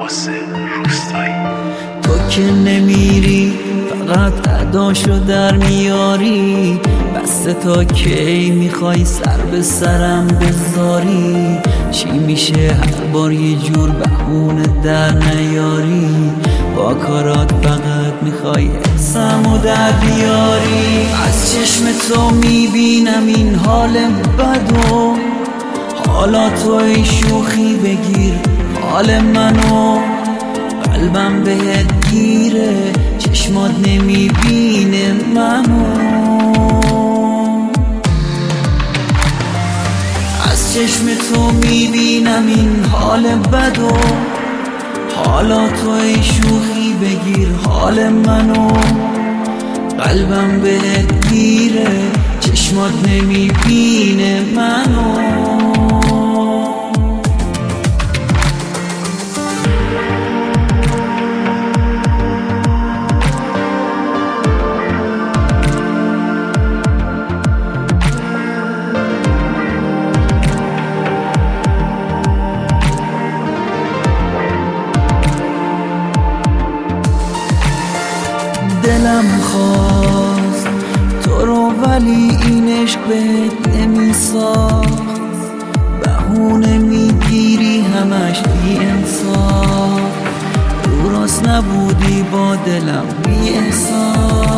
عباس روستایی. تو که نمیری فقط اداشو در میاری، بس تا کی میخوای سر به سرم بذاری؟ چی میشه هر بار یه جور بهونه در نیاری؟ با کارات فقط میخوای حسمو در بیاری. از چشم تو میبینم این حال بدو، حالا توی شوخی بگیر حال منو. قلبم بهت گیره چشمات نمیبینه منو. از چشم تو میبینم این حال بدو، حالا توی شوخی بگیر حال منو. قلبم بهت گیره چشمات نمیبینه منو. دلم خواست تو رو ولی این عشق بهت نمیساخت. بهونه میگیری همش بی انصاف، درست نبودی با دلم بی احساس.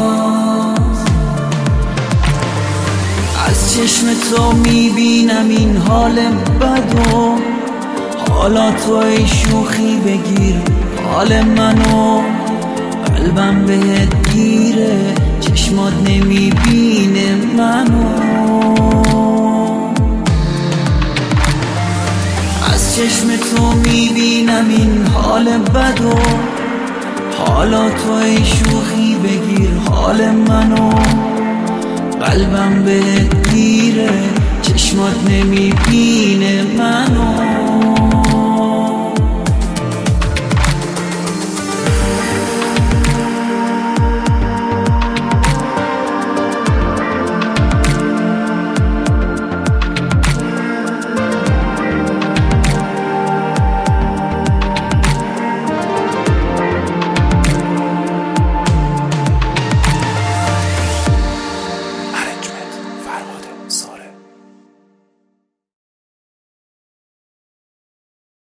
از چشم تو میبینم این حال بدو، حالا توی شوخی بگیر حال منو. قلبم بهت گیره چشمات نمیبینه منو. از چشم تو میبینم این حال بدو، حالا توی شوخی بگیر حال منو. قلبم بهت گیره چشمات نمیبینه منو.